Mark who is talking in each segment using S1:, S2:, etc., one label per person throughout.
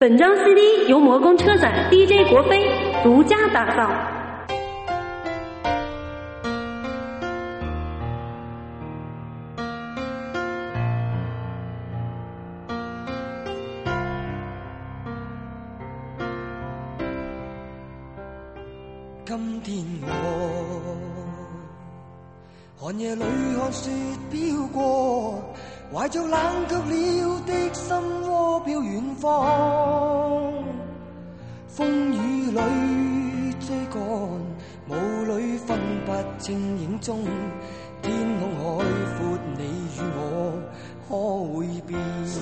S1: 本张 CD 由魔宫车展 DJ 国飞独家打造。
S2: 今天我寒夜里看雪飘过，怀着冷却了的心窝飘远方。风雨里追赶，雾里分不清影踪。天空海阔，你与我可会变？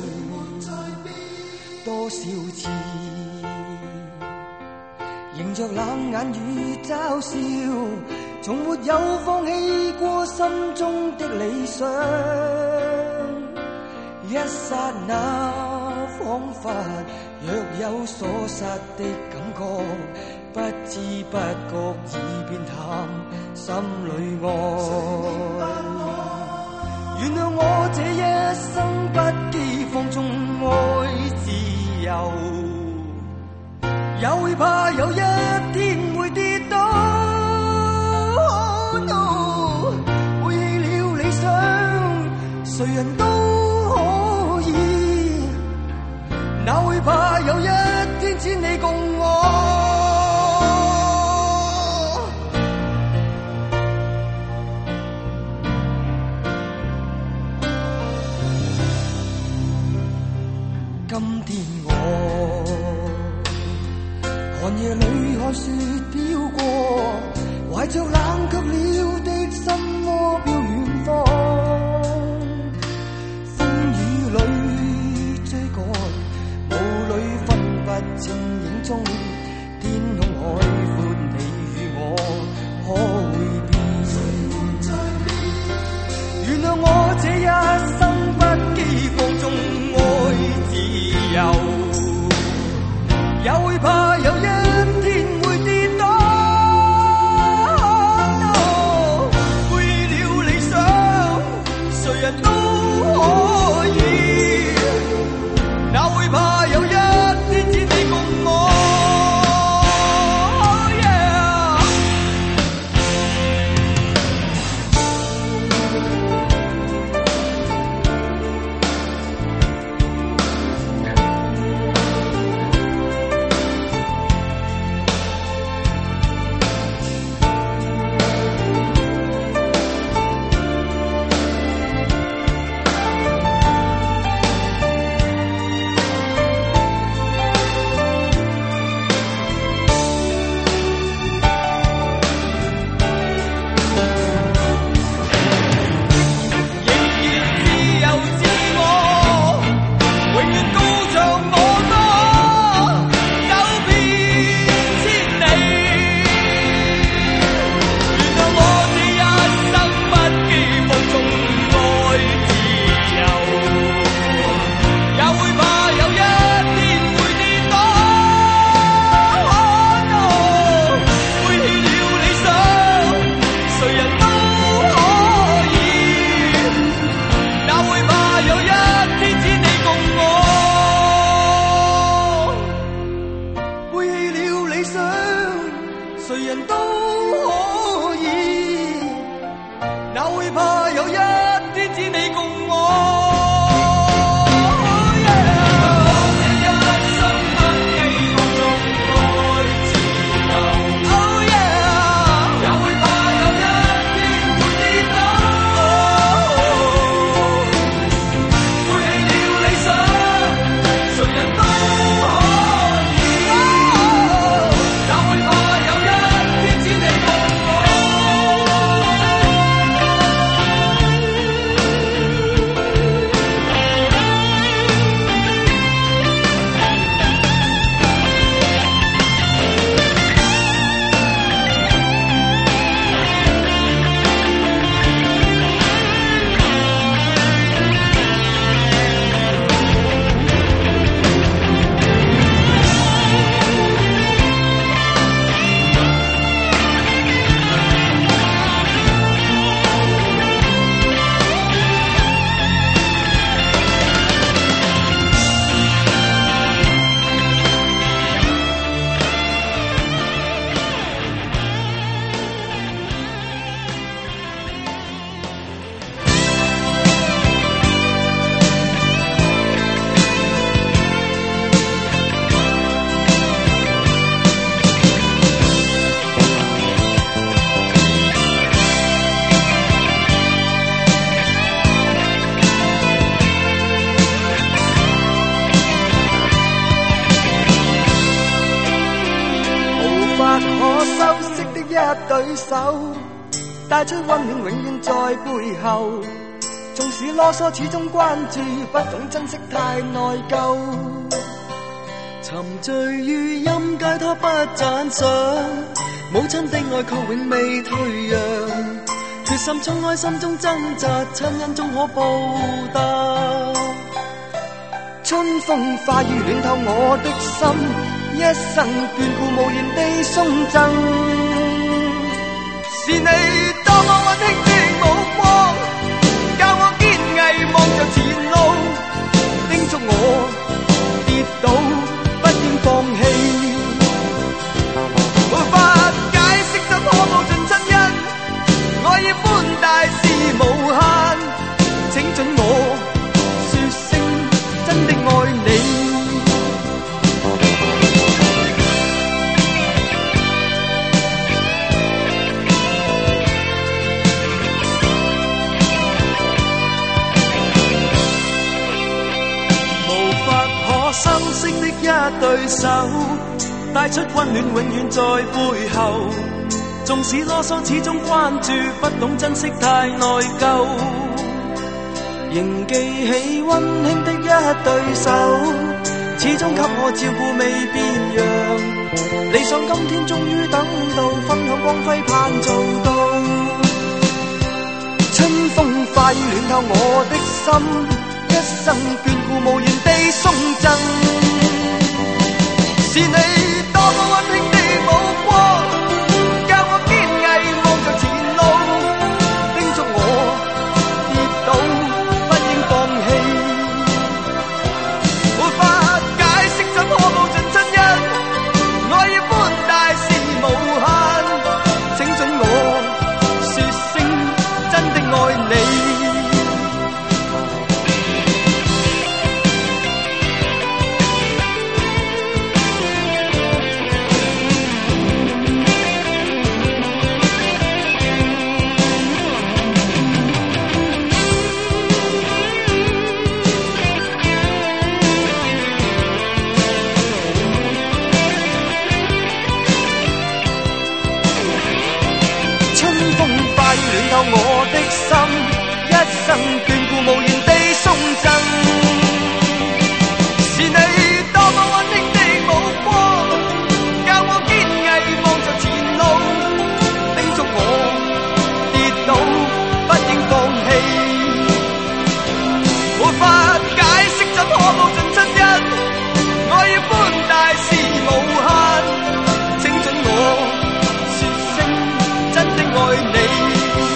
S2: 多少次迎着冷眼與嘲笑，從沒有放棄過心中的理想。一剎那彷彿若有所失的感覺，不知不覺已變淡心裏愛。原諒我這一生不羈放縱愛自由，也會怕有一天會跌倒。no， 背棄了理想，誰人都可以，哪會怕有一天只你共我。今天我寒夜里看雪飄過，懷着冷卻了的心窩飄遠方。風雨裏追趕，霧裏分不清影蹤。天空海闊，你與我可會變？原諒我這一生不羈放縱愛自由，也會怕有一天會跌倒。no， 背了理想，誰人都可以，哪會怕有一天只你共我。 一對手，帶出溫暖永遠在背後。縱使囉嗦始終關注，不懂珍惜太內疚。
S3: 沉醉於音階他不讚賞，母親的愛卻永未退讓。決心衝開心中掙扎，親恩終可報答。
S2: 春風化雨暖透我的心，一生眷顧無言地送贈。是你多麼溫馨的目光，教我堅毅望着前路，叮囑我跌倒不應放棄。無法解釋怎可報盡親恩，愛意般大是無限，請准我說聲真的愛你。
S3: 無法可修飾的一對手，帶出溫暖永遠在背後。縱使囉嗦始終關注，不懂珍惜太內疚。仍記起溫馨的一對手，始終給我照顧未變樣。理想今天終於等到，分享光輝盼做到。
S2: 春風化雨暖透我的心，一生眷顧無言地送贈。是你多麼溫馨的目光，教我堅毅望着前路，叮囑我跌倒不應放棄。沒法解釋怎可報盡親恩，愛意般大是無限，請准我說聲真的愛你。暖透我的心，一生眷顧無言地送贈。是你多麼溫馨的目光，教我堅毅望着前路，叮囑我跌倒不應放棄。沒法解釋怎可報盡親恩，愛意般大是無限，請准我說聲真的愛你。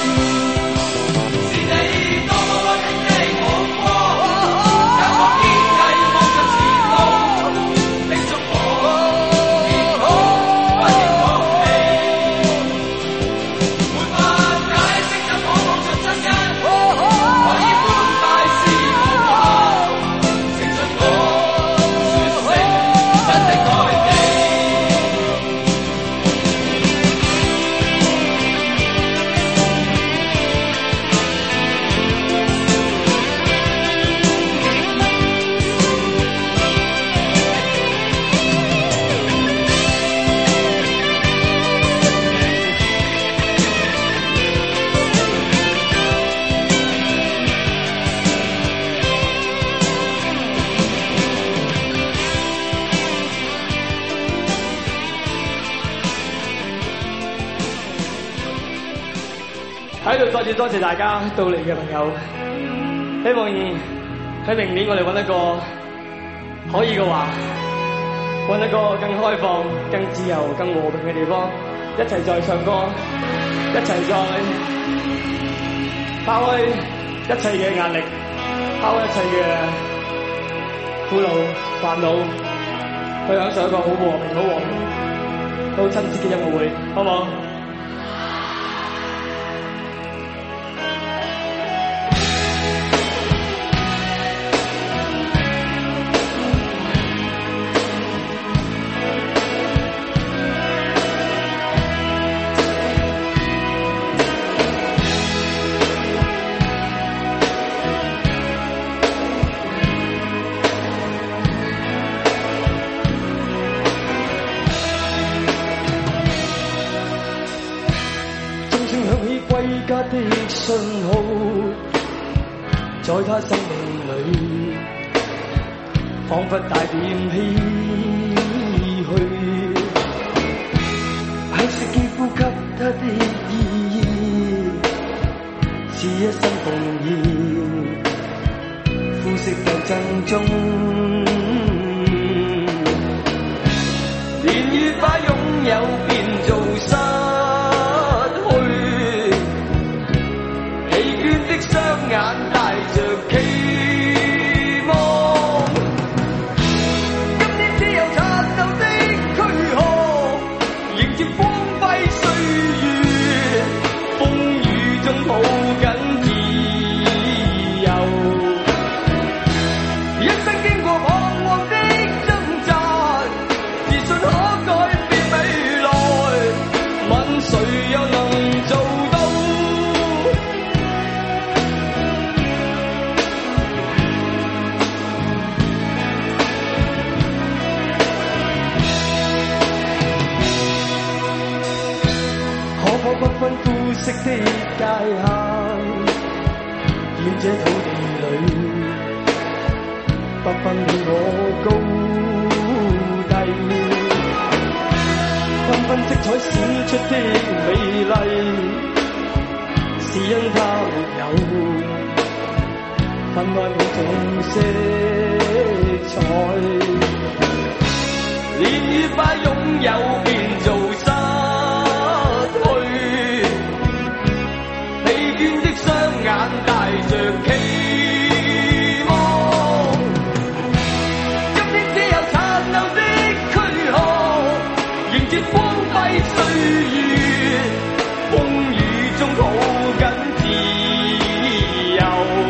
S4: 喺度再次多謝大家到嚟嘅朋友，希望喺明年我哋揾一個可以嘅話，揾一個更開放、更自由、更和平嘅地方，一齊再唱歌，一齊再拋開一切嘅壓力，拋開一切嘅苦惱、煩惱，去享受一個好和平、好和平、好親切嘅音樂會，好唔好？ 在他生命裏，彷彿帶點唏噓。喺惜肌膚給他的意義，是一生奉獻，膚色夠珍重。年月把擁有變做失去，疲倦的雙眼帶着期望，今天只有殘留的軀殼，迎接光輝歲月，風雨中抱緊自由，一生經過彷徨的掙扎，自信可改變未來，問誰又能做到？可否不分膚色的界限，願這土地裏不分你我高低，繽紛色彩閃出的美麗，是因它沒有分開每種色彩，年月把擁有變做失去，疲倦的雙眼帶着期望，今天只有殘留的軀殼，迎接光輝歲月，風雨中抱緊自由，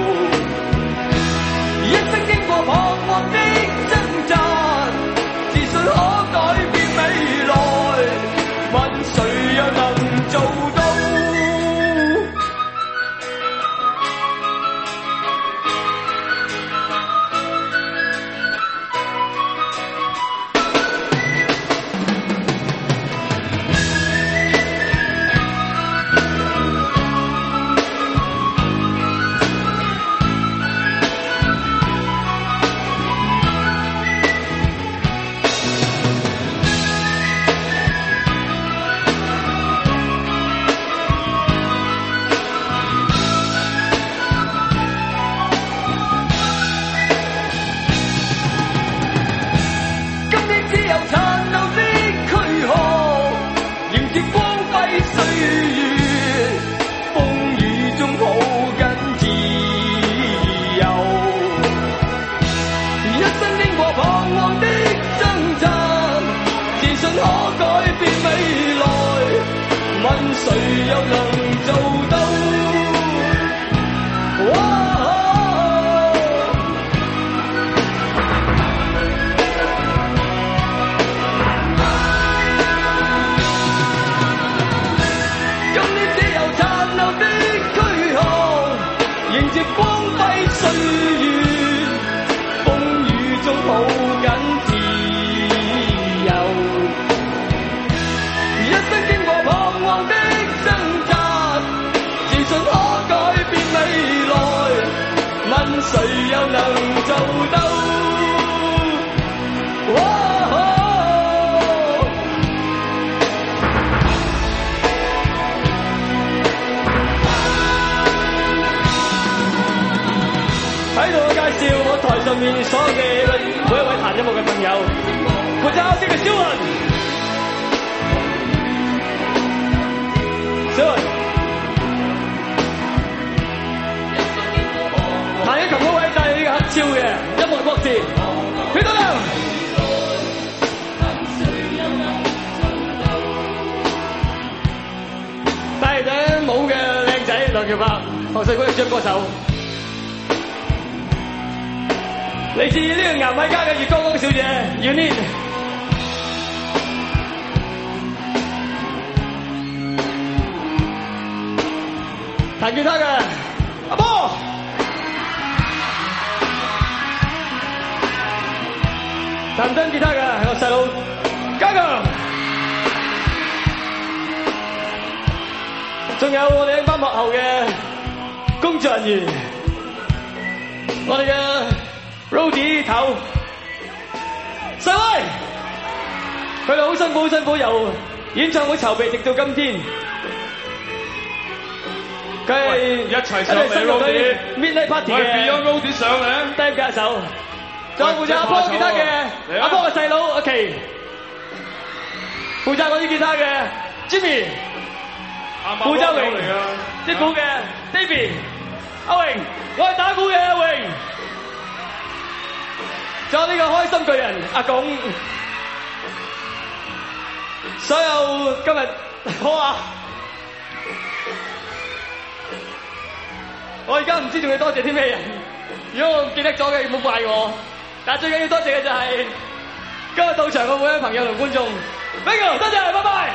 S4: 一生經過彷徨的掙扎，自信可改變未來，問誰又能做到？誰又能做到？今天只有殘留的軀殼，迎接光輝歲月，風雨中抱緊自由，一生經過彷徨的掙扎，自信可改變未來，問誰又能做到？喺度介紹我台上面所有嘅每一位彈音樂嘅朋友，負責啱先嘅小雲。小雲，彈緊琴嗰位就係呢個黑超嘅音樂博士，許德亮。戴頂帽嘅靚仔梁翹柏，學世軍嘅唱歌手。嚟自呢個牙買加嘅月光光小姐 Unique， 彈吉他嘅阿波，彈真吉他嘅係我細佬嘉強，仲有我哋一班幕後嘅工作人員。 我哋嘅 Rody 頭細威，佢哋好辛苦，好辛苦，由演唱會籌備直到今天，佢係
S5: 一齊上嚟 Rody
S4: Midnight Party 嘅
S5: Beyond Rody 上嚟，
S4: 第一架手，仲有負責阿波吉他嘅阿波嘅細佬阿奇，負責嗰啲吉他嘅 Jimmy， 負責榮啲鼓嘅 David， 阿榮，我係打鼓嘅阿榮，仲有呢個開心巨人阿拱，所有今日好啊！我而家唔知仲要多謝啲咩人，如果我唔記得咗嘅，唔好怪我。但係最緊要多謝嘅就係今日到場嘅每位朋友同觀眾。Bingo， 多謝，拜拜。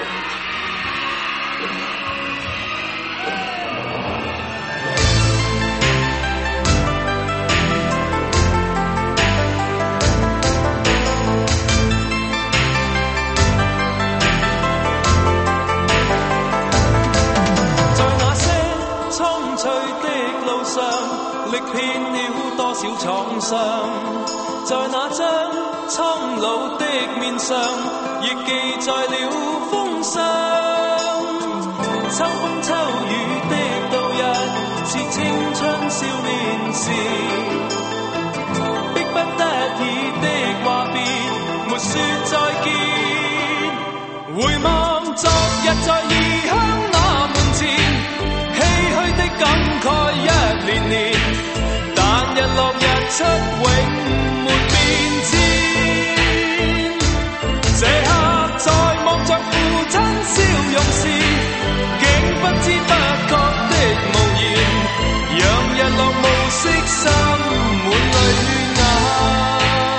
S3: 蒼翠的路上，歷遍了多少創傷，在那張蒼老的面上，亦記載了風霜。秋風秋雨的度日，是青春少年時，迫不得已的話別，沒說再見。回望昨日在異鄉那門前，感慨一年年，但日落日出永沒變遷。這刻在望着父親笑容時，竟不知不覺的無言，讓日落暮色心滿淚眼。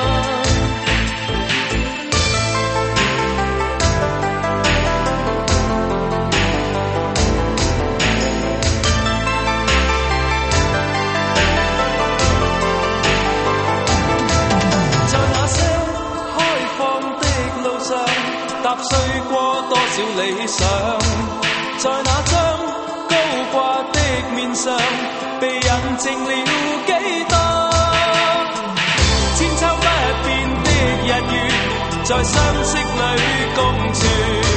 S3: 踏碎過多少理想，在那張高掛的面上，被印證了幾多。千秋不變的日月，在相識裏共存。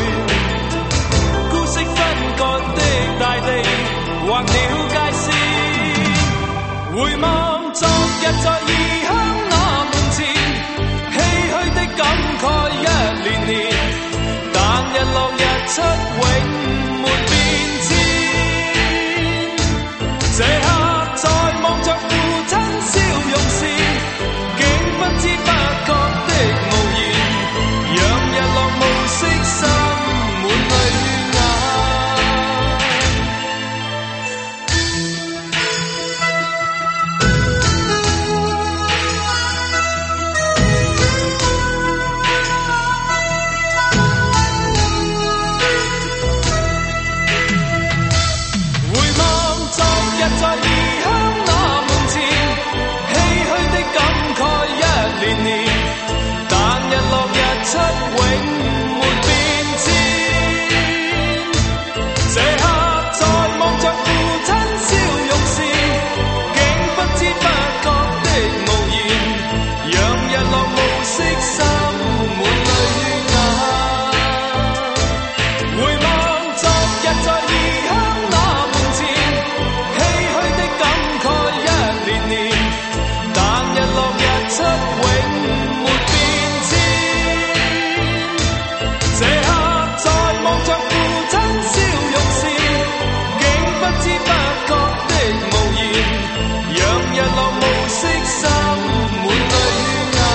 S3: 孤色分割的大地，劃了界線。回望昨日在異鄉那門前，唏噓的感慨一年年。但日落日出永沒變遷，這刻在望着父親笑容時，竟不知不覺的無言，讓日落暮色心滿淚眼。在異鄉那門前，唏噓的感慨一年年，但日落日出永沒變遷。這刻在望着父親笑容時，竟不知不覺的無言，讓日落暮色心滿淚眼。回望昨日在異鄉那門前，但日落日出永沒變遷，這刻在望着父親笑容時，竟不知不覺的無言，讓日落暮色心滿淚眼。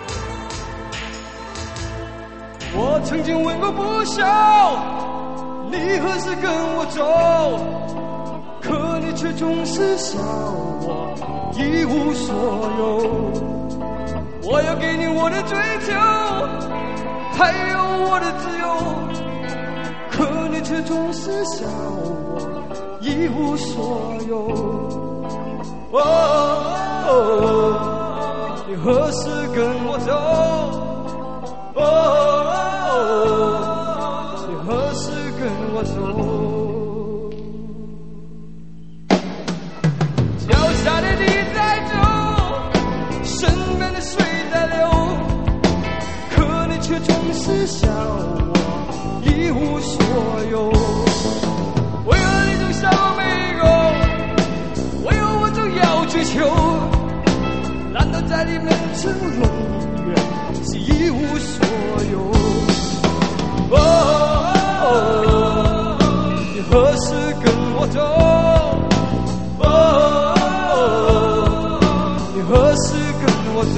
S2: 我曾经问过不晓， 你何时跟我走？可你却总是笑我一无所有。我要给你我的追求，还有我的自由，可你却总是笑我一无所有。你何时跟我走？你何时跟我走？脚下的你在走，身边的水在流，可你却总是笑我一无所有。为何你总笑我没有？为何我总要追求？难道在你面前永远是一无所有？你何时跟我走？你何时跟我走？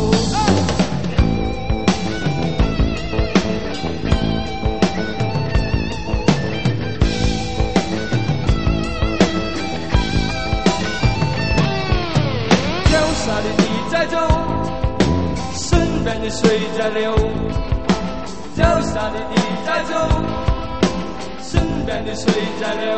S2: 脚下的你在走，身边的水在流。脚下的你在走，身边的水在流。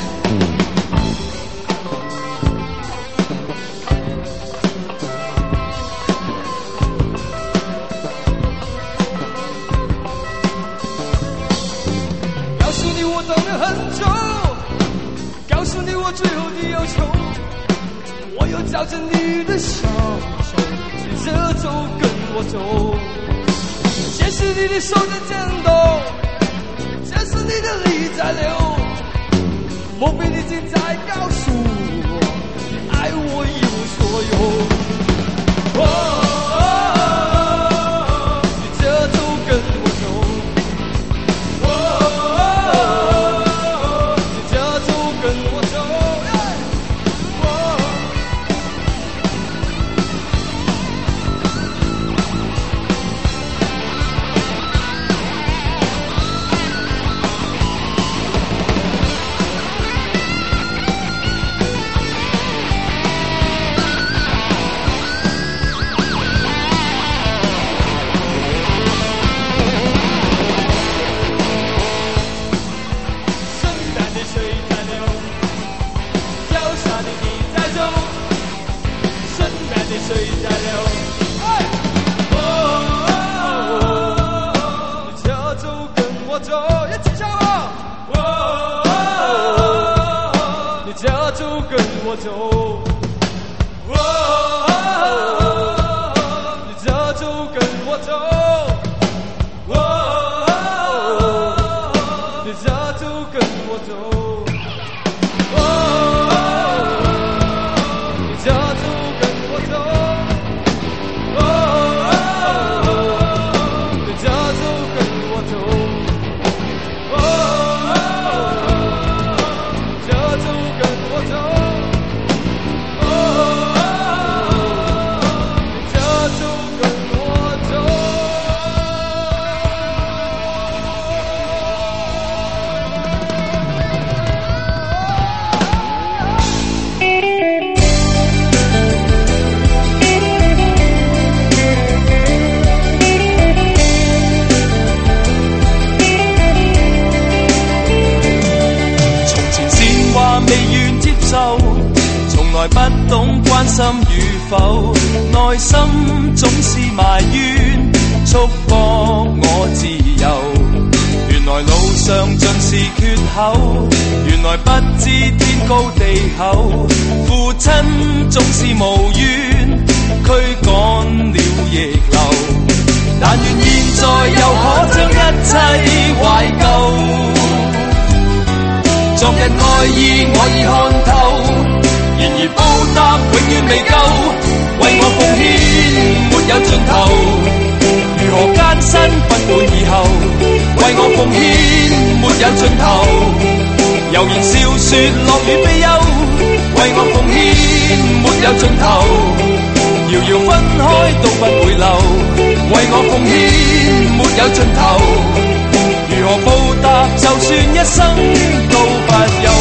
S2: 告诉你我等了很久，告诉你我最后的要求，我要照着你的小手，你这走跟我走。这是你的手在颤抖，这是你的泪在流，莫非你正在告诉我，你爱我一无所有？你这走跟我走，你这走跟我走。水在流，你这走跟我走，一起唱啊！你这走跟我走，你这走跟我走，你这走跟我走。不懂關心與否，內心總是埋怨，束縛我自由。原來路上盡是缺口，原來不知天高地厚。父親總是無怨，驅趕了逆流。但願現在又可將一切懷舊，昨日愛意我已看透。然而報答永遠未夠，為我奉獻沒有盡頭。如何艱辛不管以後，為我奉獻沒有盡頭。悠然笑說樂與悲憂，為我奉獻沒有盡頭。遙遙分開都不會留，為我奉獻沒有盡頭。如
S3: 如何報答？就算一生都不休。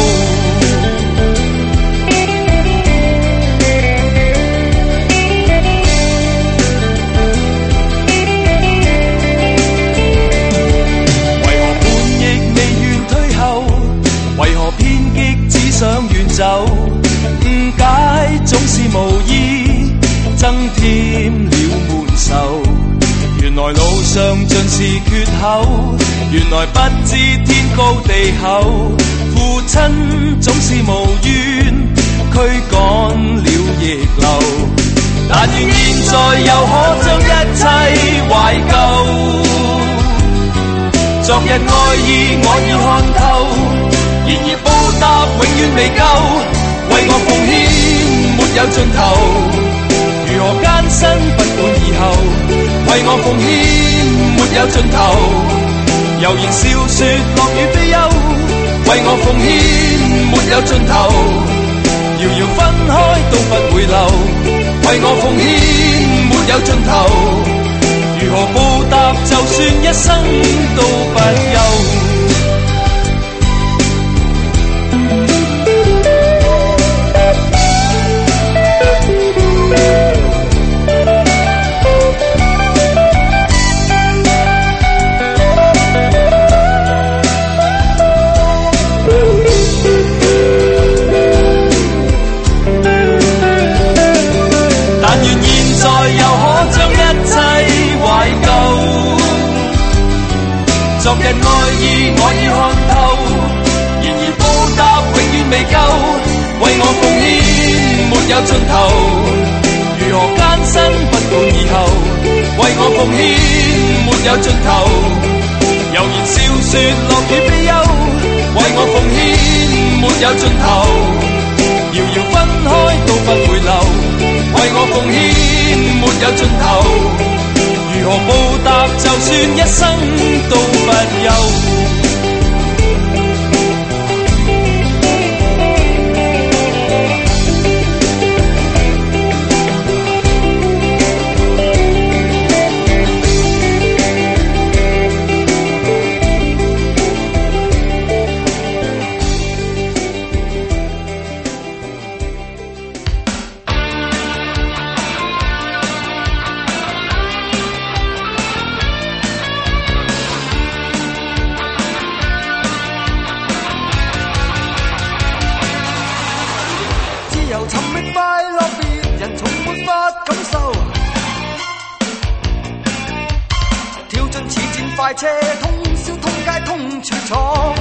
S3: 為何叛逆未願退後？為何偏激只想遠走？誤解總是無意，增添了悶愁。原來路上盡是缺口，原來不知天高地厚。父親總是無怨，驅趕了逆流。但願現在又可將一切懷舊。昨日愛意我已看透，然而報答永遠未夠。為我奉獻沒有盡頭。如何艱辛不管以後，為我奉獻沒有盡頭。悠然笑說樂與悲憂，為我奉獻沒有盡頭。遙遙分開都不回流，為我奉獻沒有盡頭。如何報答？就算一生都不休。昨日愛意我已看透，然而報答永遠未夠。為我奉獻沒有盡頭，如何艱辛不管以後。為我奉獻沒有盡頭，悠然笑說樂與悲憂。為我奉獻沒有盡頭，遙遙分開都不回流。為我奉獻沒有盡頭。如何報答？就算一生都不休。快車通宵通街通處闖，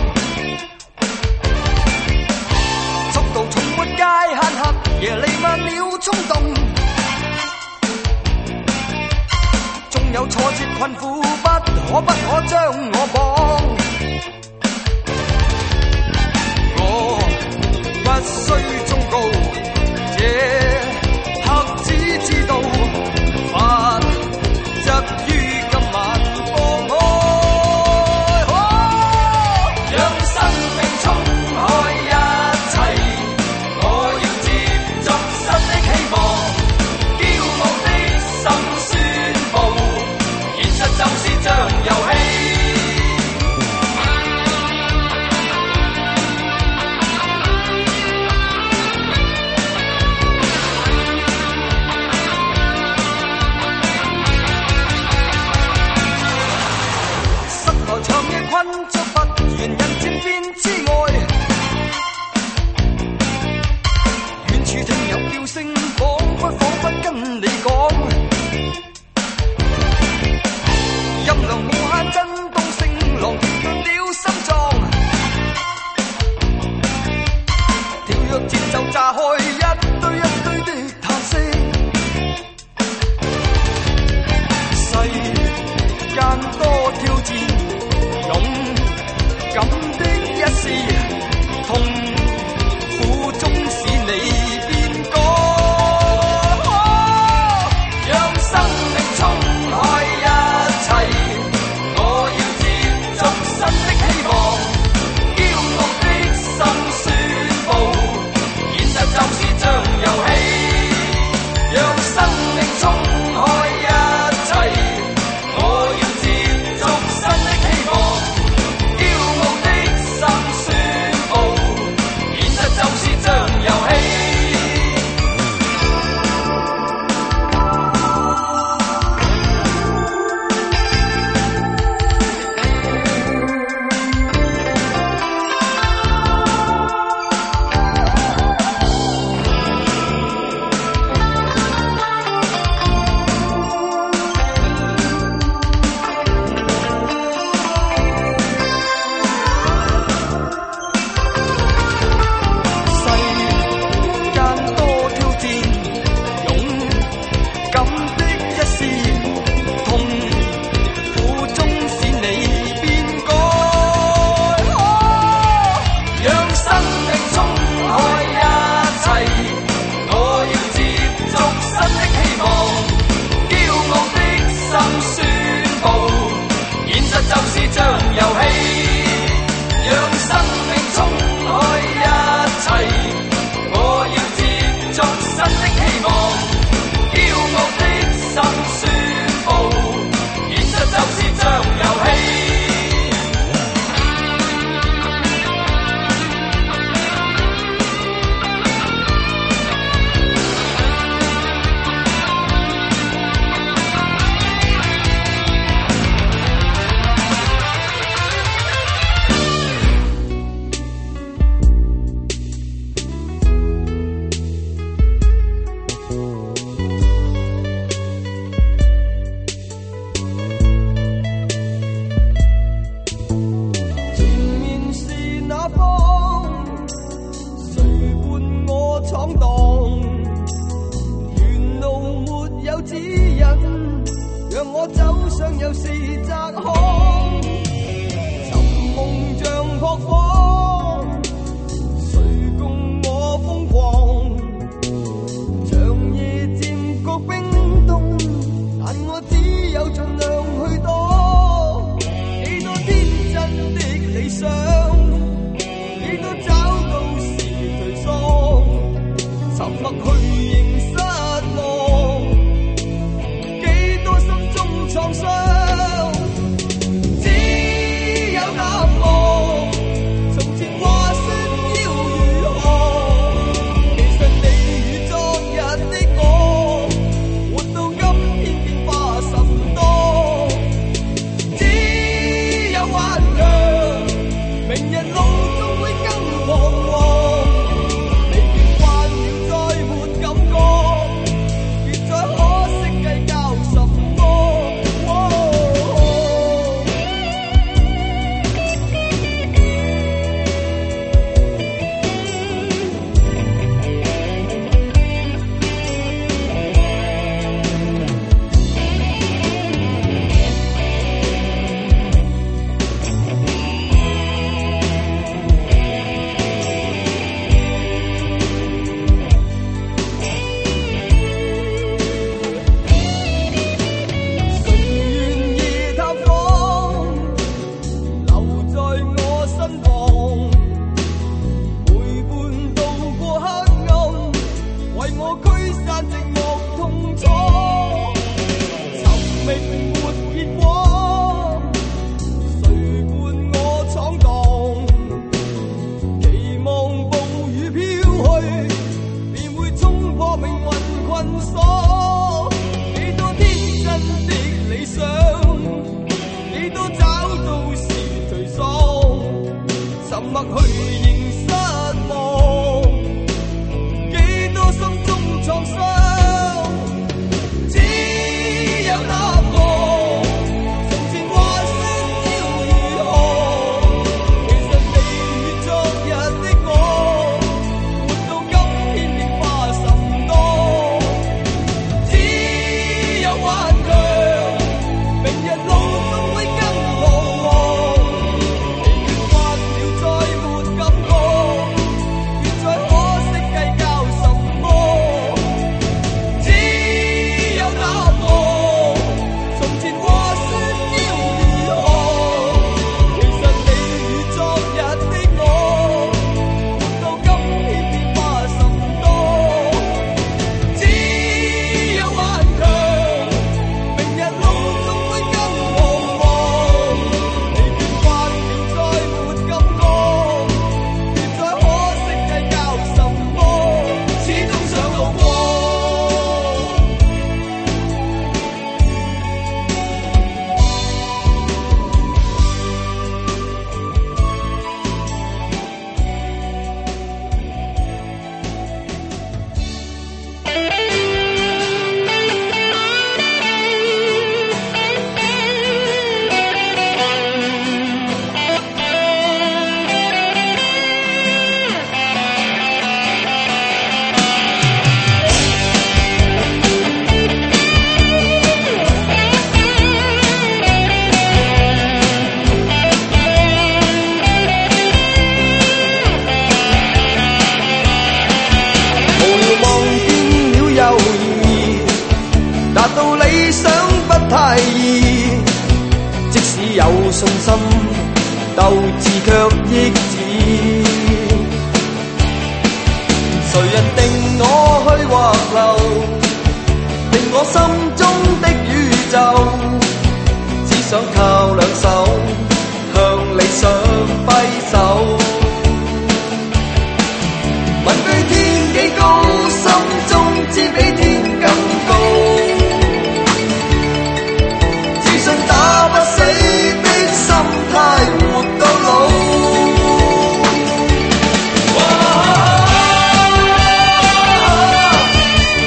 S3: 速度從沒界限，黑夜彌漫了衝動，縱有挫折困苦，不可將我綁。我不需忠告，這刻只知道法則於今晚。
S2: 我走上又是窄巷，寻梦像撲火，誰共我瘋狂？長夜漸覺冰凍，但我只有盡量去躲。幾多天真的理想，幾多找到時頹喪，沉默去認失望。幾多心中創傷，只有答案。從前話說要如何，其實你與昨日的我，活到今天變化甚多。只有頑強，明日路終會更彷徨。疲倦慣了再沒感覺，別再可惜計較什麼。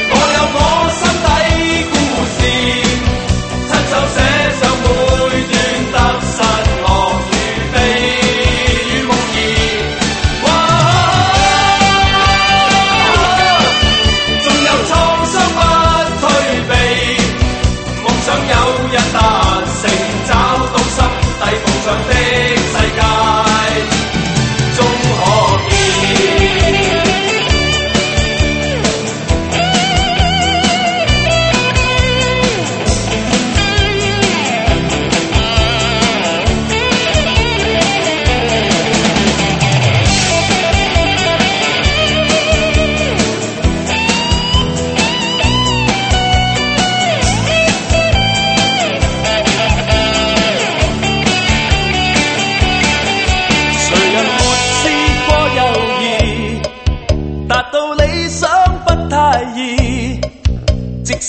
S3: 親手寫上每段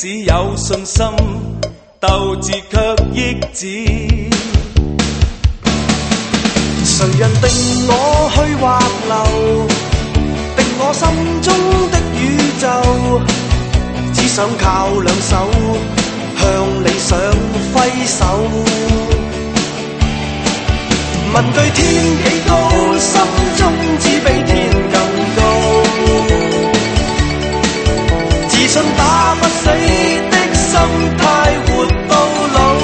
S3: 使有信心，鬥志卻抑止。
S2: 誰人定我去或留，定我心中的宇宙？只想靠兩手向理想揮手。問句天幾高，心中只比天更高。自信打不死的心態，活到老。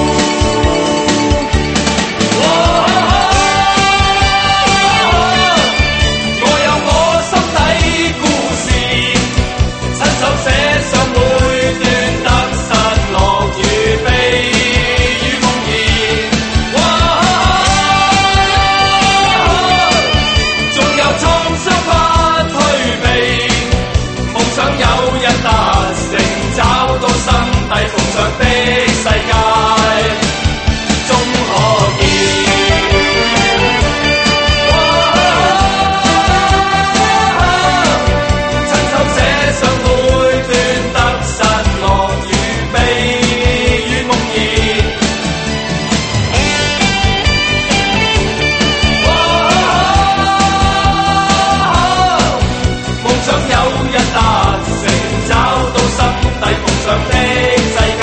S3: 我有我心底故事，親手寫上每段得失樂與悲與夢言。仲有創傷不退避，夢想有日達成，找到心底夢想的世界終可見。親手寫上每段得失樂與悲與夢言。夢想有日達成，找到心底夢想的世界。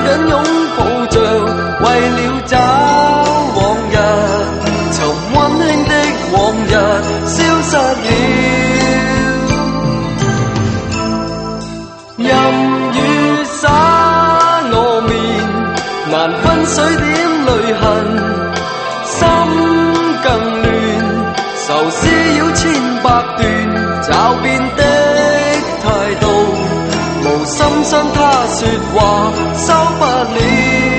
S3: 緊擁抱着，為了找往日，尋溫馨的往日消失了。任雨灑我面，難分水點淚痕，心更亂，愁絲繞千百段，找遍的態度，無心傷他說話收不了。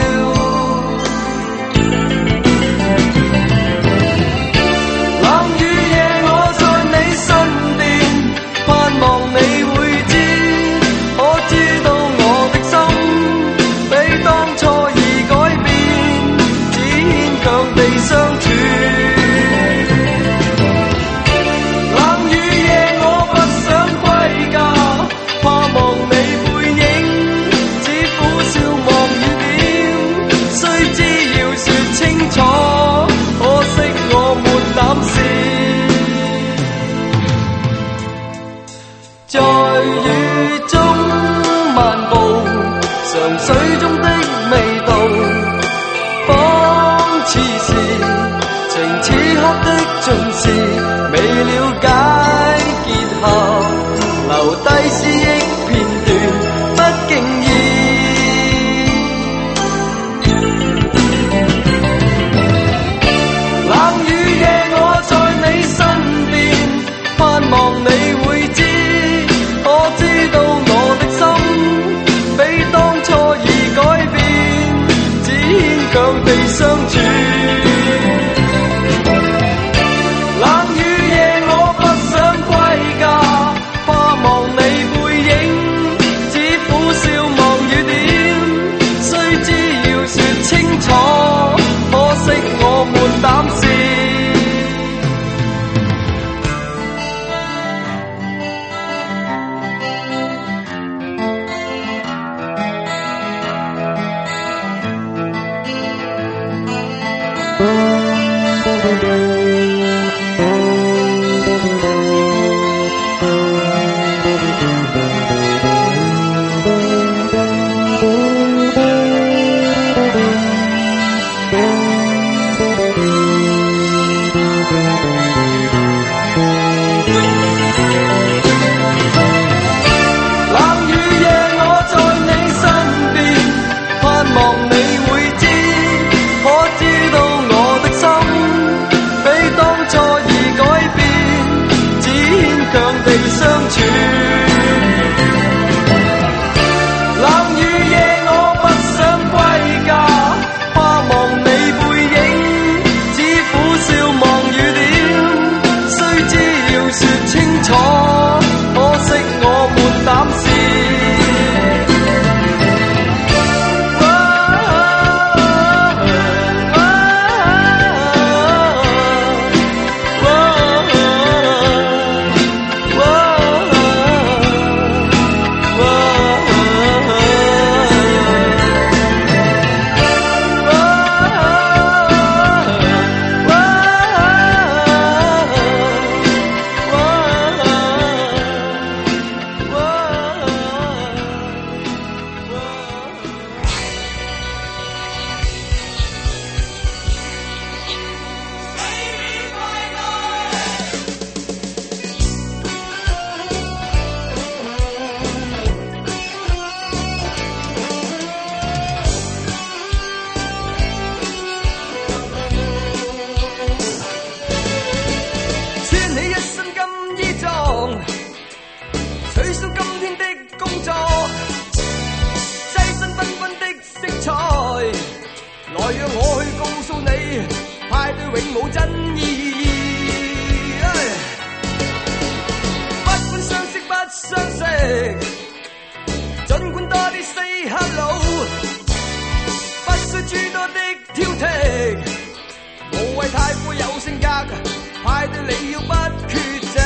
S3: 冷雨夜我在你身邊，盼望你會知，可知道我的心比當初已改變，只牽強地相處。冷雨夜我不想歸家，盼望你背影，只苦笑望雨點，雖知要說清楚，可惜我沒膽試。在雨中漫步，嘗水中的味道，仿似是情此刻的盡是，未了解結合，留低思憶片段，不經意。冷雨夜我在你身邊，盼望你會知，可知道我的心比當初已改變，只牽強地相處。冷雨夜我不想歸家，盼望你背影，只苦笑望雨點，雖知要說清楚，可惜我沒膽試。冷雨夜我在你身邊，盼望你會知，可知道我的心比當初已改變，只牽強地相處。冷雨夜我不想歸家，盼望你背影，只苦笑望雨點，雖知要說清楚，可惜我沒膽試。穿起一身金衣裝，取消今天的工作，擠身繽紛的色彩，來讓我去告訴你，派對永冇真意義。不管相識不相識，儘管多啲 say hello， 不需諸多的挑剔，無謂太過有性格，派對你要不缺席。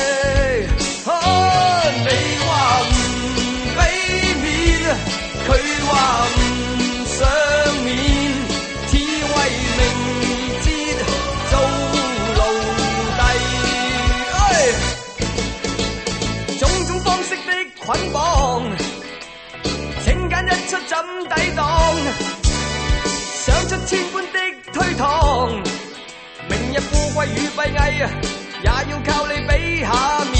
S3: 你話唔俾面，佢話唔想面，只為明節做奴隸。種種方式的捆綁，請揀一出怎
S2: 抵擋，想出千般的推搪。明日富貴與閉翳，也要靠你俾下面。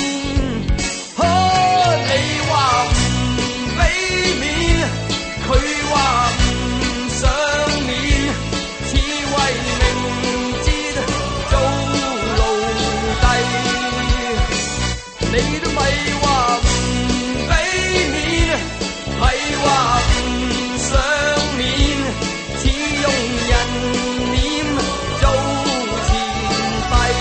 S2: 你話唔俾面，佢話唔想面，似為明節做奴隸。你都咪話唔俾面，咪話唔想面，似用人臉做錢幣。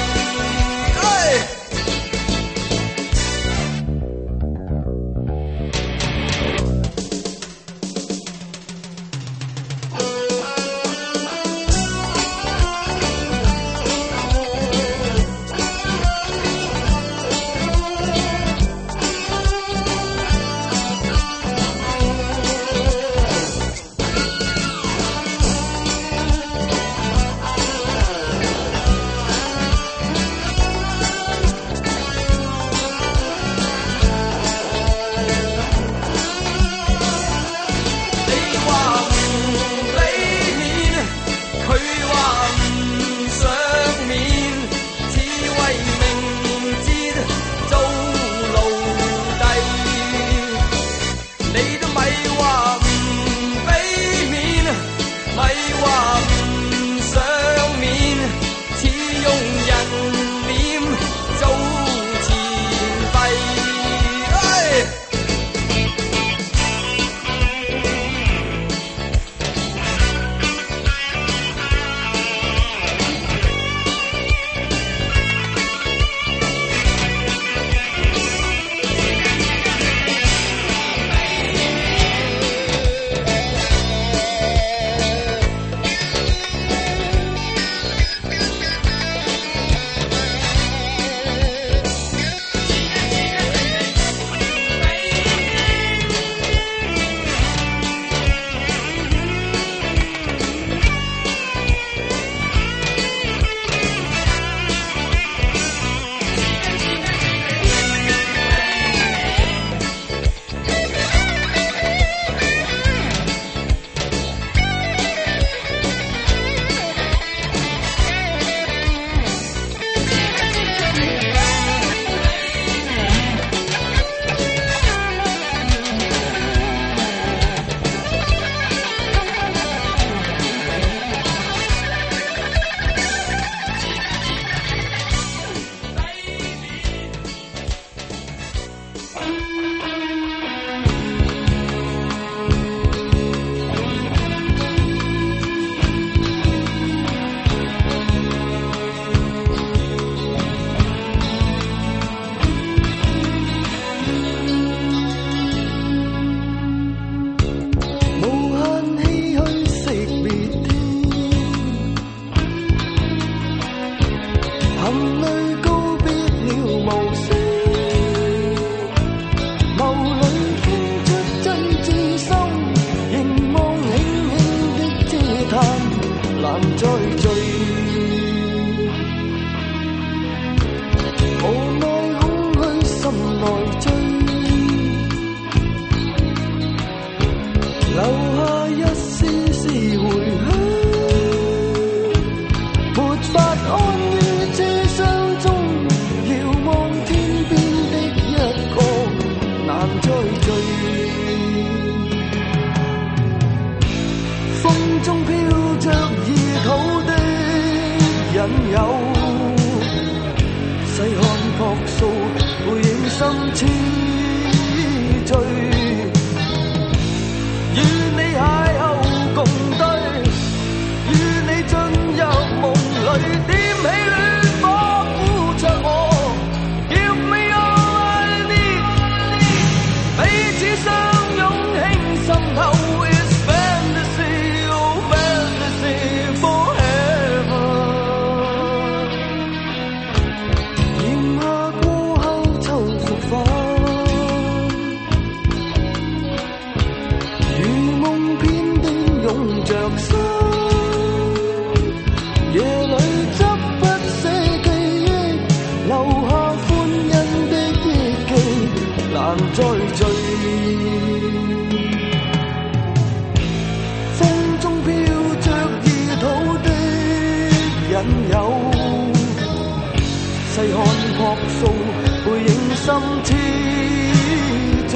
S3: 數，背影心痴醉，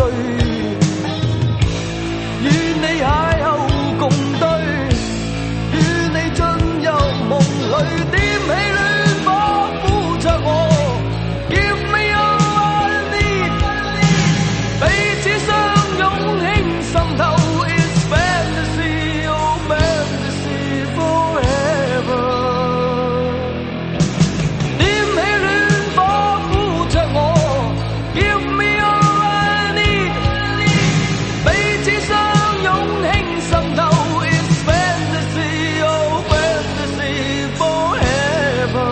S3: 與你邂逅共對，與你進入夢裏，點起戀火呼着我 Give me all I need， 彼此相擁輕滲透 It's fantasy oh fantasy forever， 點起戀火呼着我 Give me all I need， 彼此相擁輕滲透 It's fantasy oh fantasy forever。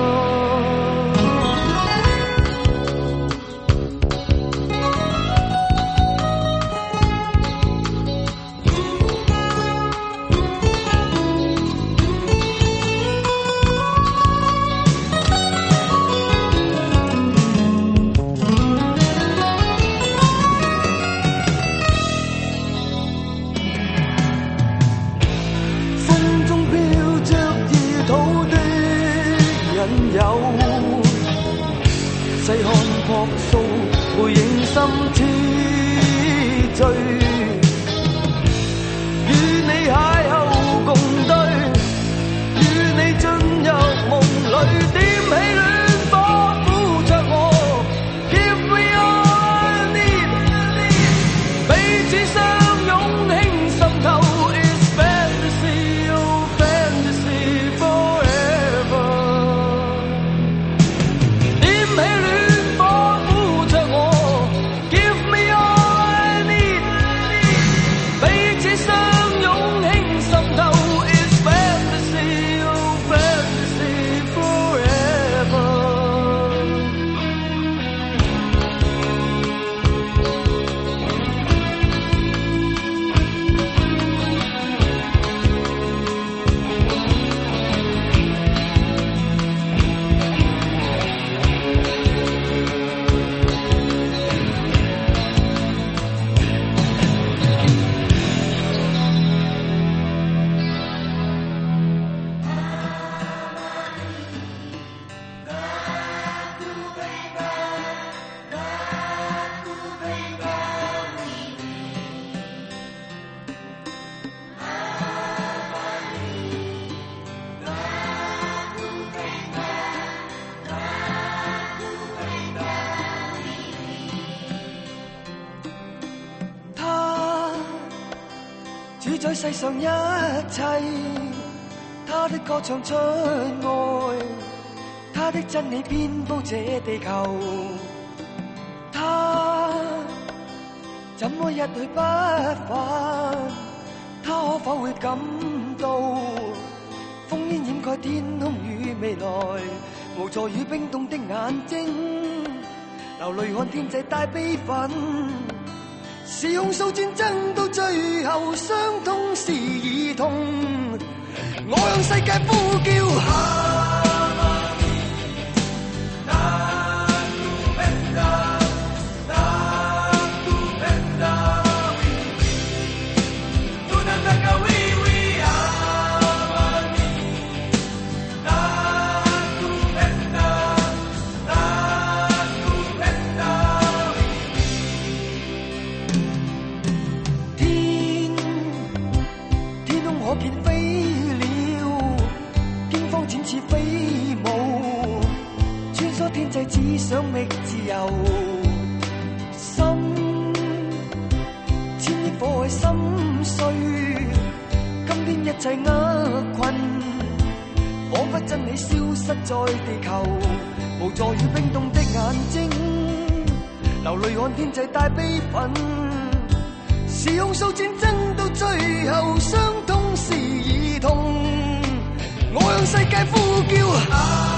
S3: 風中飄着異土的引誘，細看樸素，背影心痴醉，與你邂逅共對，與你進入夢裏，點起戀火呼着我 Give me all I need， 彼此相擁輕滲透 It's fantasy oh fantasy forever， 點起戀火呼着我 Give me all I need， 彼此相擁輕滲透 It's fantasy oh fantasy forever。他主宰世上一切，他的歌唱出愛，他的真理遍佈這地球。他怎麼一去不返？他可否會感到烽煙掩蓋天空與未來，無助與冰凍的眼睛，流淚看天際帶悲憤。是控訴戰爭到最後，傷痛是兒童。我向世界呼叫。可見飛鳥，天荒展翅飛舞，穿梭天際只想覓自由。心千億火海心碎，今天一切厄困，彷彿真理消失在地球，無助與冰凍的眼睛，流淚看天際帶悲憤。是控訴戰爭到最後，傷痛是兒童。我向世界呼叫。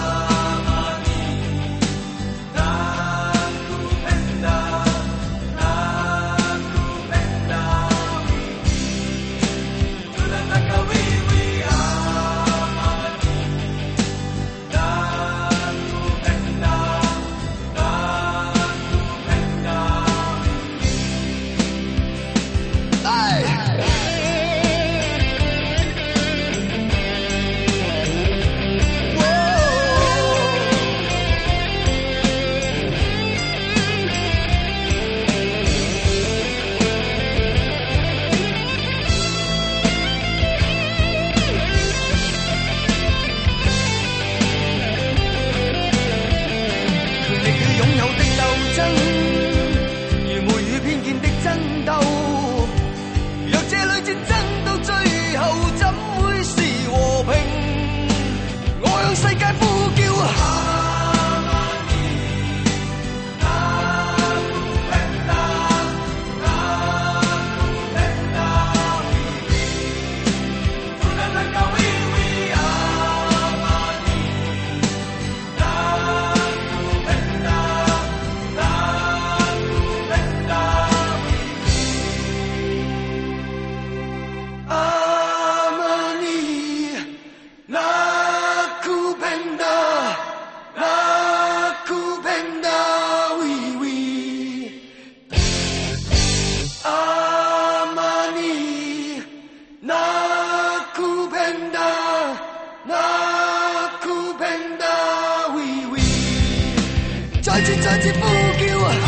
S2: 再次呼叫啊！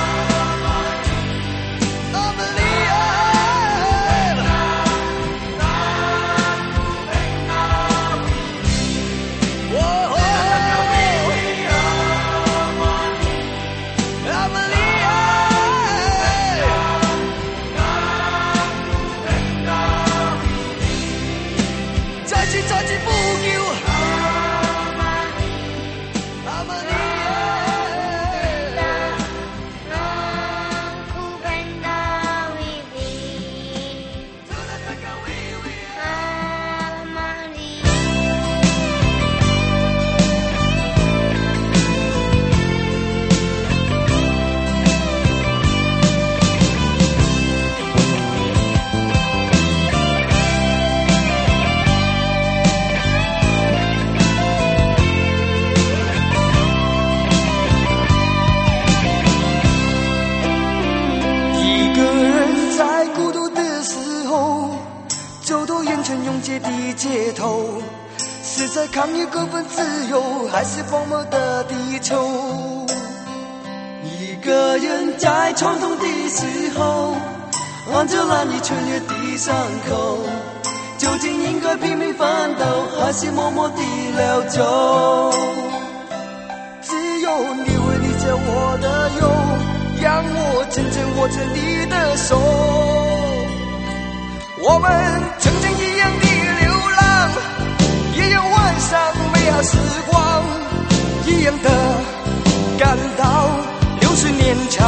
S2: 的街头，是在抗议各份自由，还是荒漠的地球？一个人在冲动的时候，望着难以穿越的伤口，究竟应该拼命奋斗，还是默默地溜走？只有你为理解我的忧，让我真正握着你的手。我们曾经一样的流浪，一样晚上美好时光，一样的感到60年长。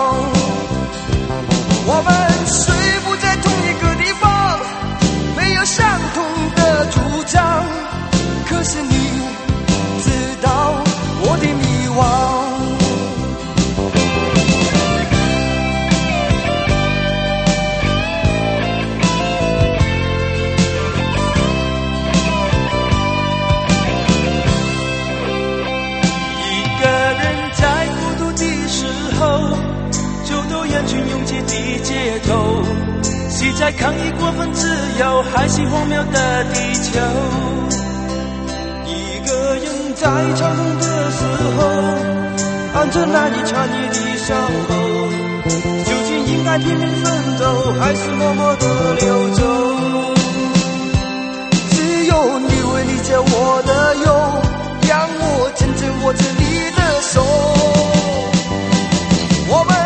S2: 我们虽不在同一个地方，没有相同的主张，可是你知道我的迷惘。街头是在抗议过分自由，还是荒谬的地球？一个人在长痛的时候，按着难以穿越的伤口，究竟应该拼命奋斗，还是默默的溜走？只有你会理解我的忧，让我真正握着你的手。我们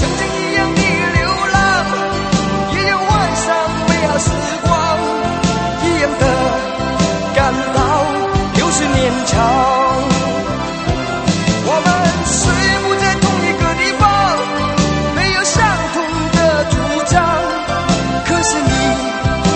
S2: 时光一样的感到60年长。我们虽不在同一个地方，没有相同的主张，可是你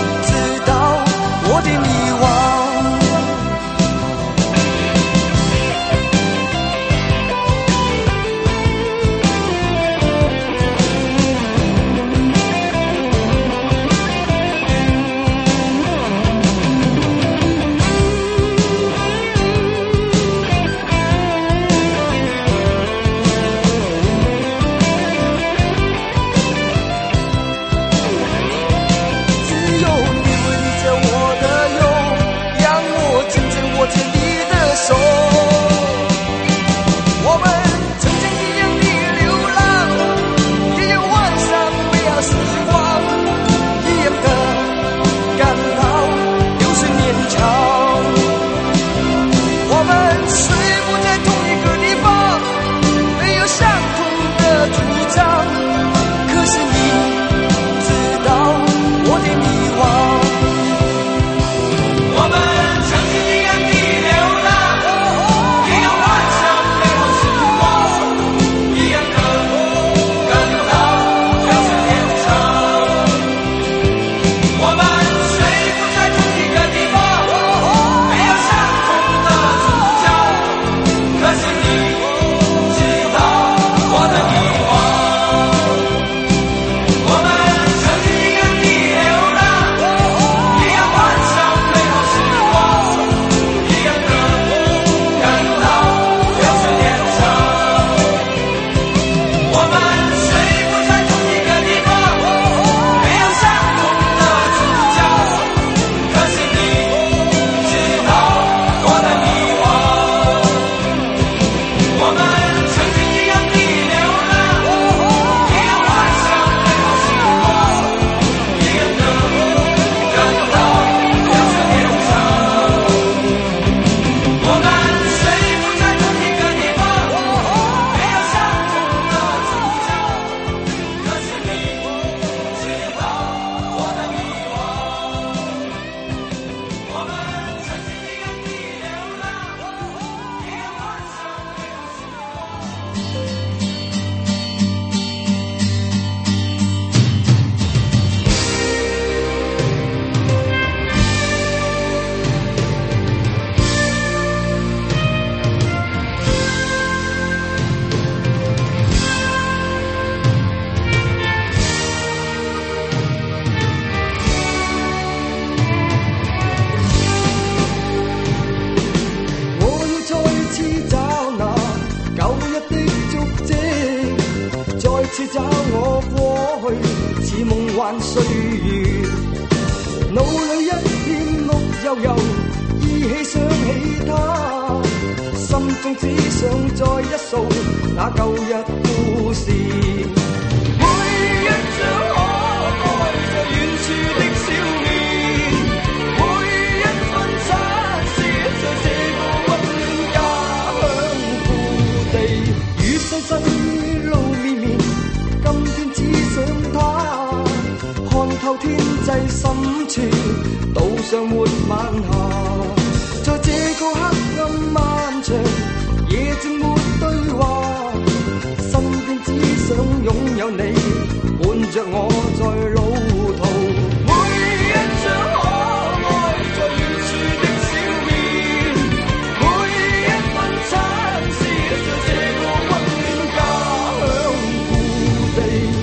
S2: 次找我過去，似夢幻歲月，腦裏一片綠油油，依稀想起他，心中只想再一掃那舊日故事。每一張可愛在遠處的笑面，每一份親切在這個溫暖家鄉故地，與世細路綿綿，今天只想他，看透天際深處，島上沒晚霞，在這個黑暗漫長，夜靜沒對話，身邊只想擁有你，伴着我在路途。每一張可愛在遠處的笑面，每一份親切在這個溫暖家鄉故地。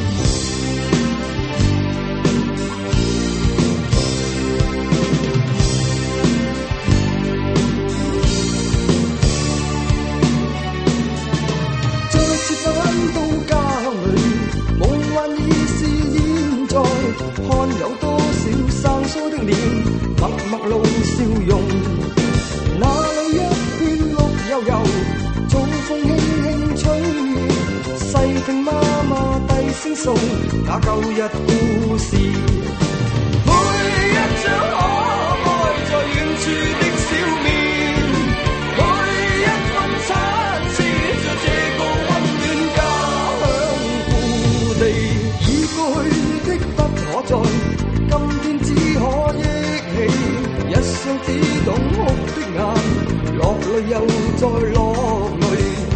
S2: 再次返到家鄉裏，夢幻已是現在，看有多少生疏的臉，默默露笑容。那裏一片綠油油，早風輕輕吹，細聽媽媽低聲訴那舊日故事。每一張可愛在遠處的笑面，每一份親切在這個溫暖家鄉故地。已過去的不可再，今天只可憶起，一雙只懂哭的眼，落淚又再落淚。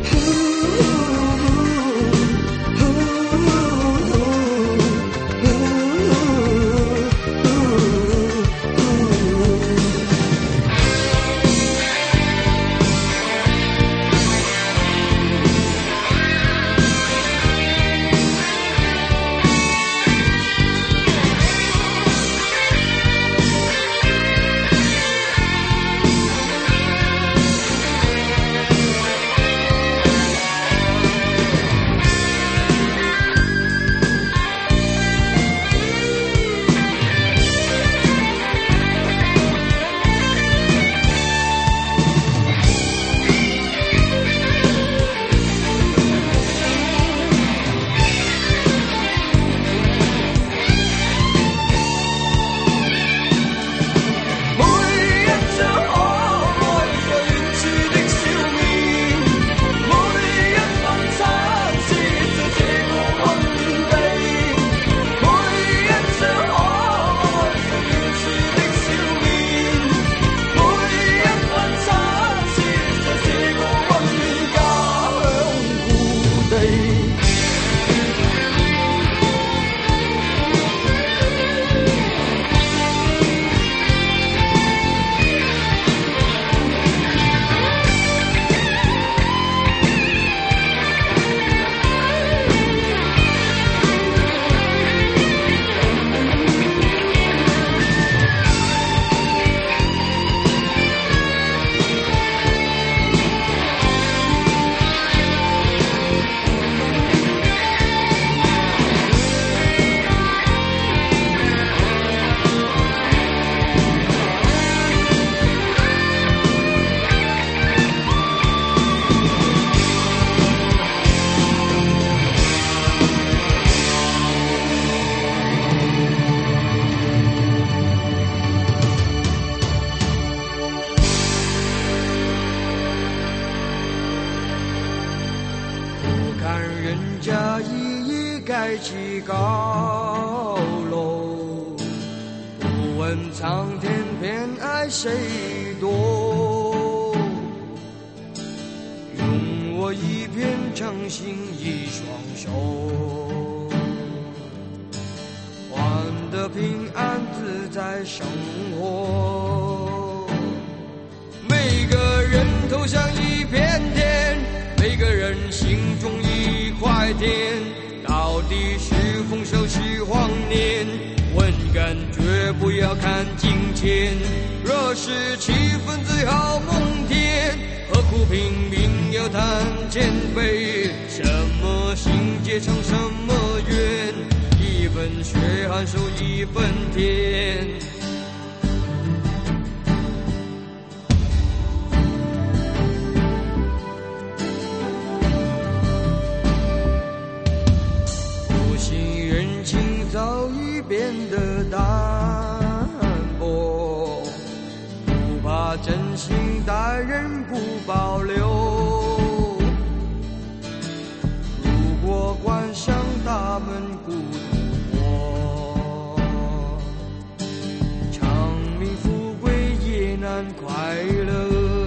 S2: 盖起高楼，不问苍天偏爱谁多，用我一片诚心一双手，换得平安自在生活。每个人头像一片天，每个人心中一块田，到底是丰收是荒年，问感觉不要看金钱。若是气氛最好梦天，何苦拼命要谈千杯，什么心结成什么缘，一份血汗收一份甜。不信人情早已变得淡薄，不怕真心待人不保留。如果关上大门孤独我，长命富贵也难快乐。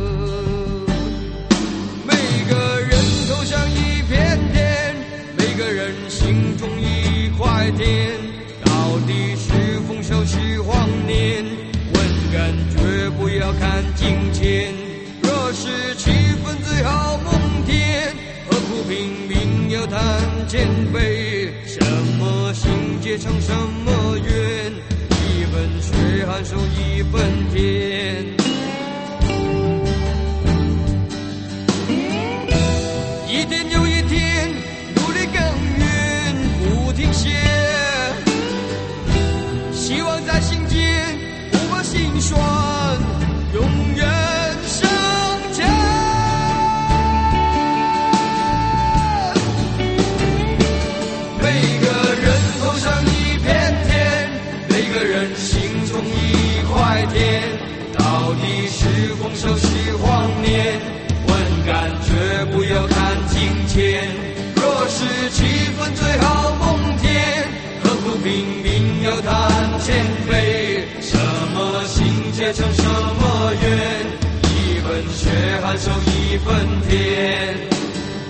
S2: 每个人头上一片天，每个人心中一块田，到底是丰收是荒年，问感觉不要看金钱。若是气氛最好梦天，何苦拼命要谈千杯？什么心结成什么缘，一份血汗收一份甜。一天又一天努力耕耘不停歇，希望在心间不怕心酸，永远向前。每个人头上一片天，每个人心中一块田，到底是丰收是荒年，问感觉不要看金钱。若是气氛最好梦天，何苦拼命要谈千杯？什么心结成什么缘，一份血汗收一份甜。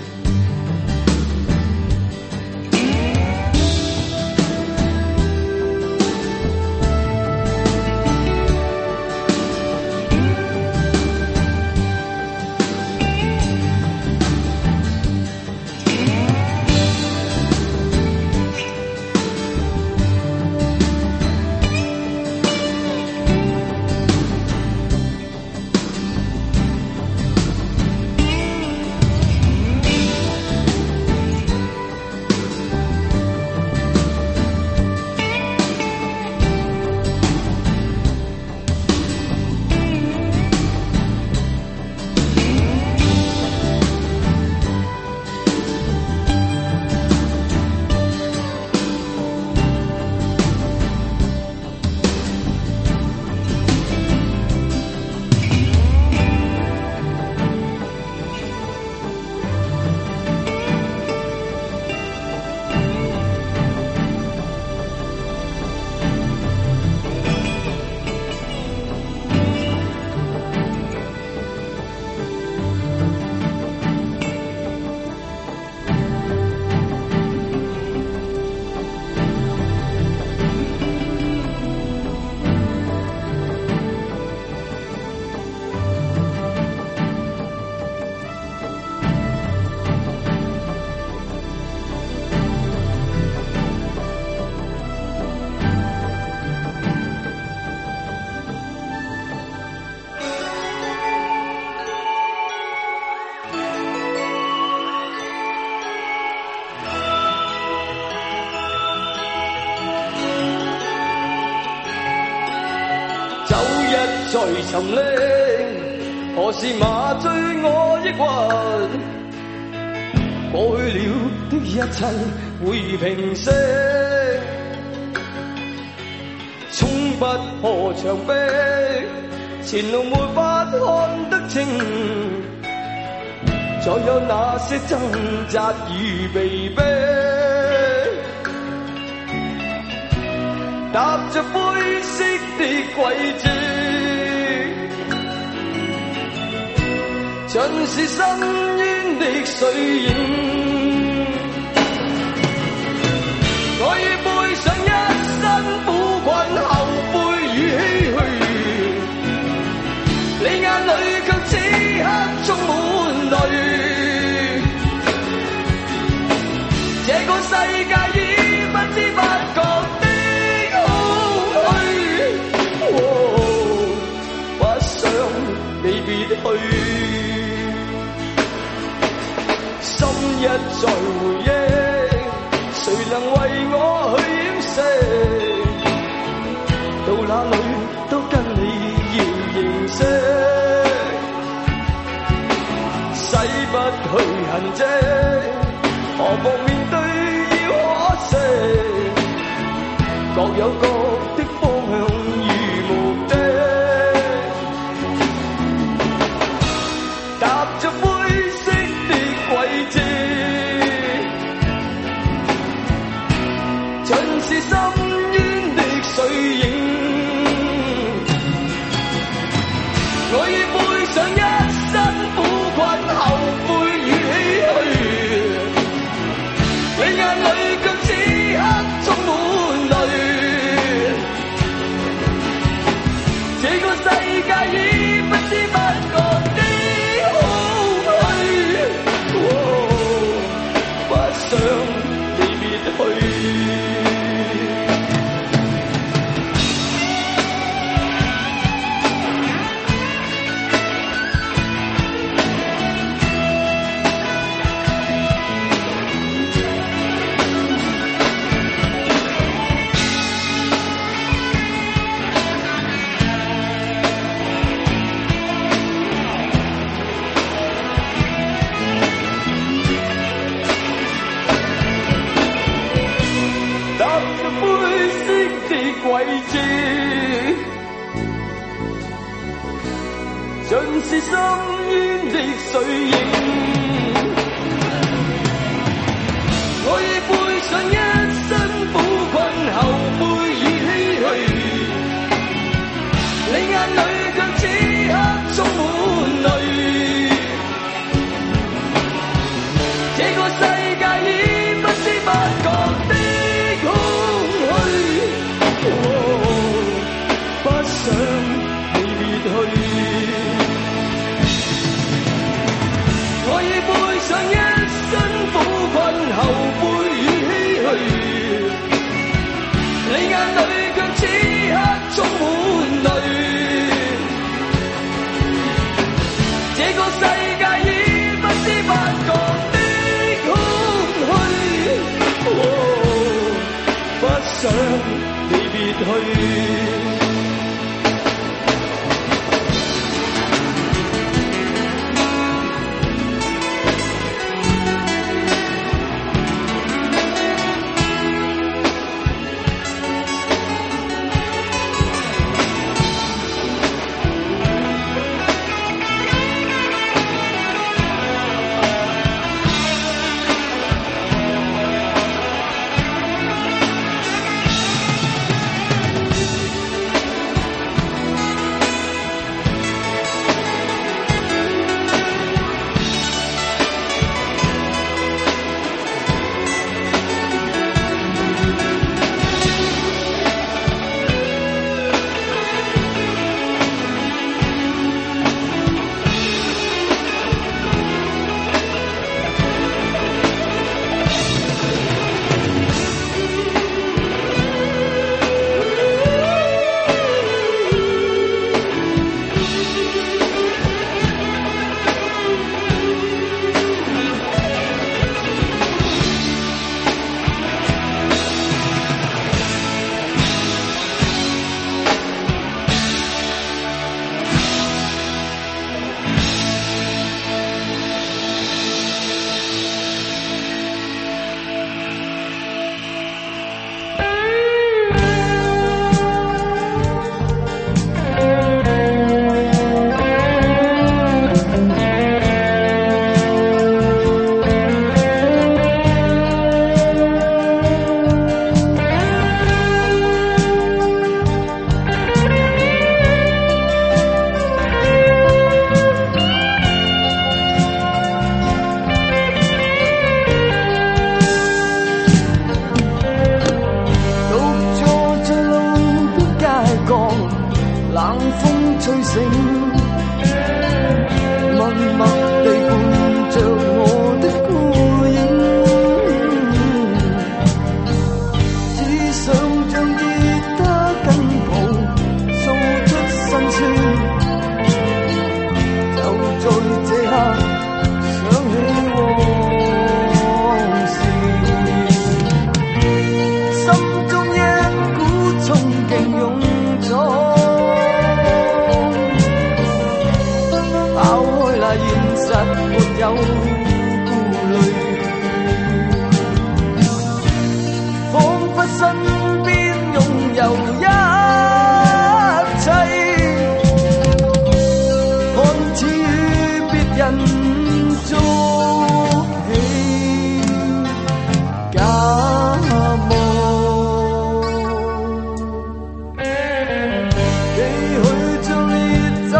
S4: 在沉溺，何時麻醉我抑鬱？過去了的一切會平息，衝不破牆壁，前路沒法看得清，再有那些掙扎與被逼，踏着灰色的軌跡。盡是深淵的水影，我已背上一身苦困、後悔與唏噓，你眼裏卻此刻充滿淚。這個世界已不知不覺的空虛，不想你別去。
S3: 一再回忆，谁能为我去掩饰？到哪里都跟你要認識，洗不去痕跡，何妨面對要可惜，各有各的方向與目的，踏着灰色的軌跡，盡是深淵的水影。我已背上一身苦困後悔與唏噓，你眼裏卻此刻充滿淚，這個世界已不知不覺的空虛，不想你別去。盡是深淵的水影，我已背上一身苦困後悔與唏噓，你眼裏卻此刻充滿淚，這個世界已不知不覺的空虛，不想你別去。我已背上一身苦困後悔與唏噓，你眼裏卻此刻充滿淚，這個世界已不知不覺的空虛，不想你別去。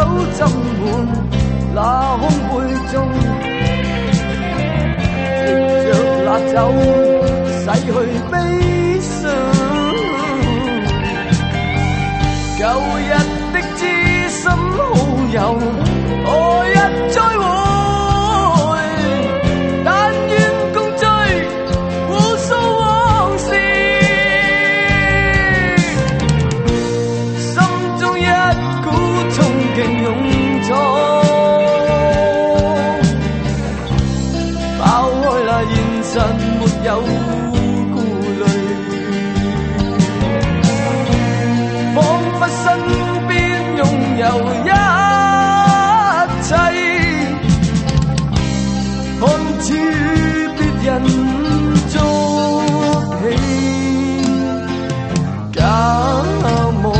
S2: 浸滿那空杯中，藉着那酒洗去悲傷。舊日的知心好友，何日再會？但願共聚互訴往事，心中一股憧憬湧出，拋開那現實沒有顧慮，彷彿身邊擁有一切，看似別人做戲假夢。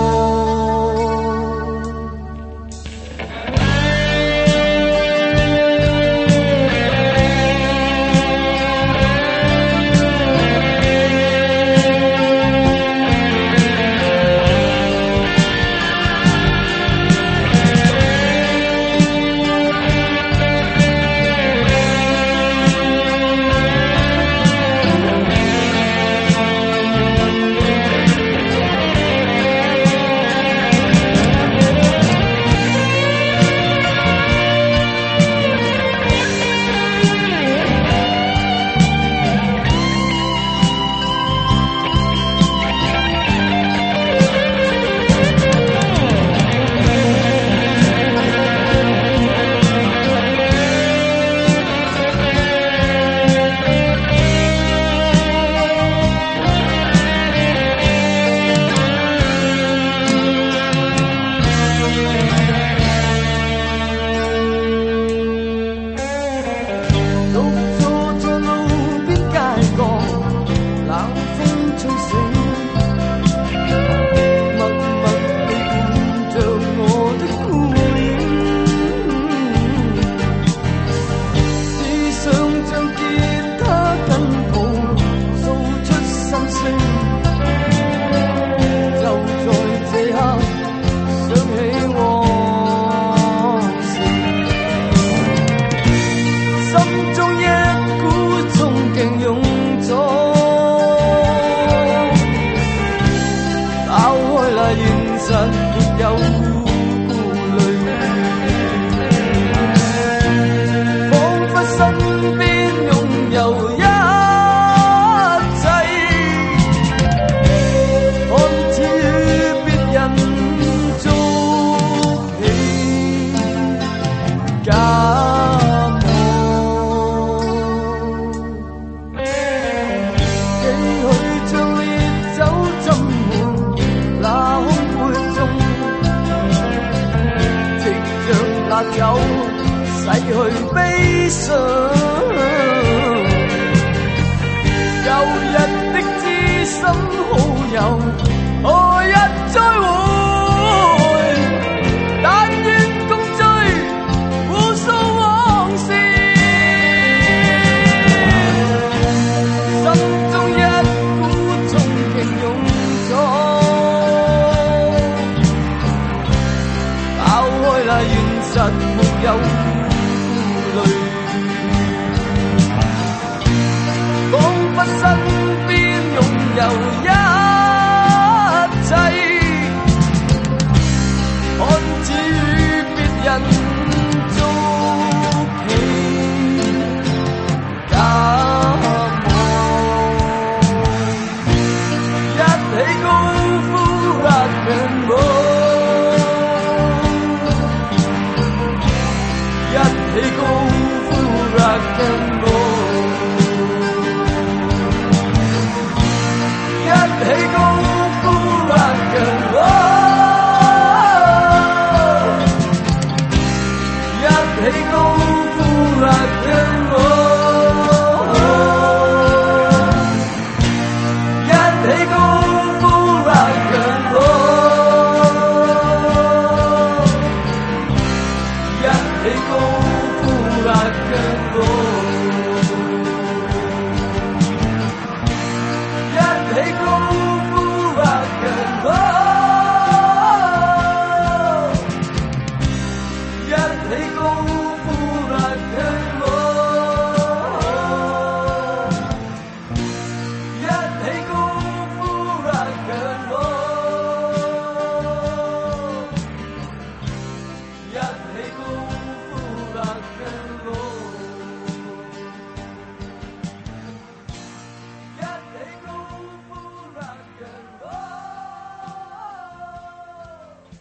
S2: 酒洗去悲傷，舊日的知心好友，何日再會？但願共聚互訴往事，心中一股憧憬湧出，拋開那現實沒有顧慮，彷彿身邊擁有一